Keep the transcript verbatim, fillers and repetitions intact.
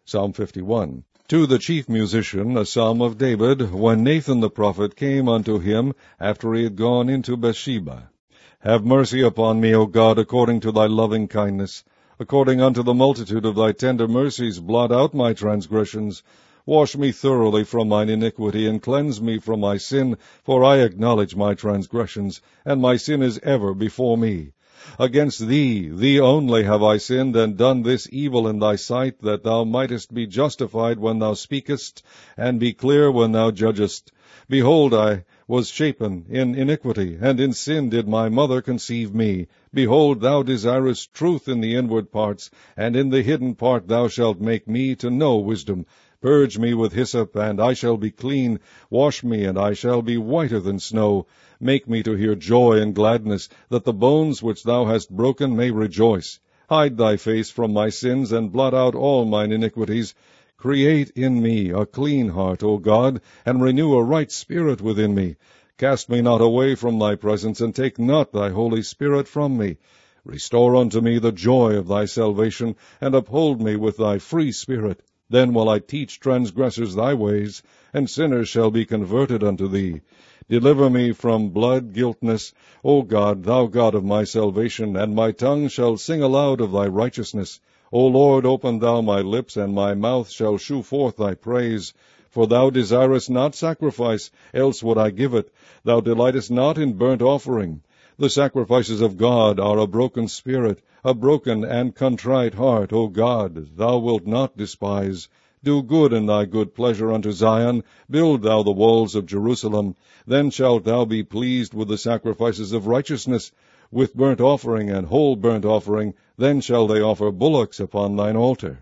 Psalm fifty-one. To the chief musician, a psalm of David, when Nathan the prophet came unto him after he had gone into Bathsheba. Have mercy upon me, O God, according to thy loving kindness. According unto the multitude of thy tender mercies, blot out my transgressions. Wash me thoroughly from mine iniquity, and cleanse me from my sin, for I acknowledge my transgressions, and my sin is ever before me. Against thee, thee only have I sinned, and done this evil in thy sight, that thou mightest be justified when thou speakest, and be clear when thou judgest. Behold, I was shapen in iniquity, and in sin did my mother conceive me. Behold, thou desirest truth in the inward parts, and in the hidden part thou shalt make me to know wisdom. Purge me with hyssop, and I shall be clean. Wash me, and I shall be whiter than snow. Make me to hear joy and gladness, that the bones which thou hast broken may rejoice. Hide thy face from my sins, and blot out all mine iniquities. Create in me a clean heart, O God, and renew a right spirit within me. Cast me not away from thy presence, and take not thy Holy Spirit from me. Restore unto me the joy of thy salvation, and uphold me with thy free spirit. Then will I teach transgressors thy ways, and sinners shall be converted unto thee. Deliver me from blood guiltness, O God, thou God of my salvation, and my tongue shall sing aloud of thy righteousness. O Lord, open thou my lips, and my mouth shall shew forth thy praise. For thou desirest not sacrifice, else would I give it. Thou delightest not in burnt offering. The sacrifices of God are a broken spirit, a broken and contrite heart, O God, thou wilt not despise. Do good in thy good pleasure unto Zion. Build thou the walls of Jerusalem. Then shalt thou be pleased with the sacrifices of righteousness, with burnt offering and whole burnt offering. Then shall they offer bullocks upon thine altar.